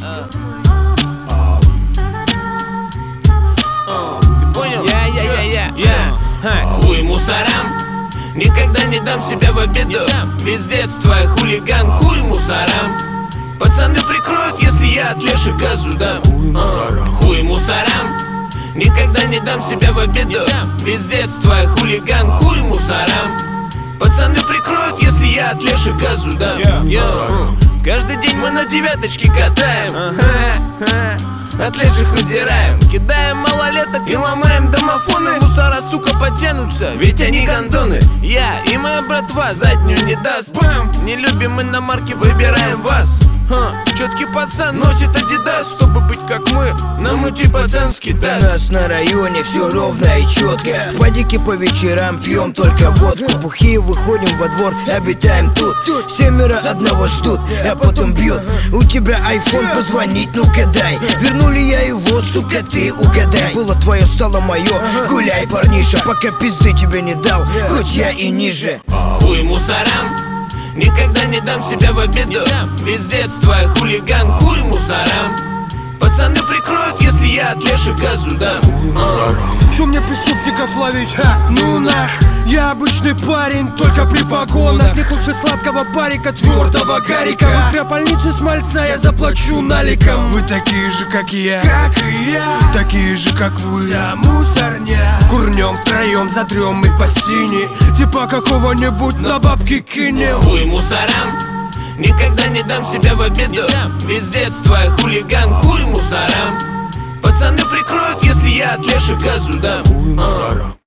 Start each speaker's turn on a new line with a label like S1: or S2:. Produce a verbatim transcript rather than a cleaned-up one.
S1: Ты понял? Я, я, я, я, я. Хуй мусорам, никогда не дам себя в обиду. Весь детства я хулиган, хуй мусорам. Пацаны прикроют, если я от Леши газу дам.
S2: Хуй мусорам,
S1: хуй мусорам, никогда не дам себя в обиду. Весь детства я хулиган, хуй мусорам. Пацаны прикроют, если я от Леши газу дам. Каждый день мы на девяточке катаем, от леших удираем, кидаем малолеток и ломаем домофоны. Мусора, сука, потянутся, ведь они гондоны. Я и моя братва заднюю не даст. Бам! Не любим мы на марке, выбираем вас. Ха, четкий пацан носит адидас, чтобы быть как мы, нам идти пацанский даст.
S2: У нас на районе все ровно и четко. В падике по вечерам пьем только водку. Бухие выходим во двор, обитаем тут. Семеро одного ждут, а потом бьют. У тебя айфон, позвонить, ну-ка дай. Вернули я его, сука, ты угадай. Было твое, стало мое, гуляй, парниша. Пока пизды тебе не дал, хоть я и ниже.
S1: Хуй мусорам, никогда не дам себя в обиду. Весь детства я хулиган, хуй мусорам. Пацаны прикроют, если я от Леши газу дам.
S3: Чё мне преступников ловить? Ха, ну нах! Я обычный парень, только при погонах. Нет лучше сладкого парика, твердого гарика. В храпальнице с мальца я заплачу наликом. Вы такие же, как и я, как и я, такие же, как вы. Вся мусорня. Курнем втроем, затрем и по сине. Типа какого-нибудь на бабки кинем.
S1: Хуй мусорам, никогда не дам себя в обиду. Весь детства я хулиган, хуй мусорам. Пацаны прикроют, если я от Леши газу дам.
S2: Хуй мусорам.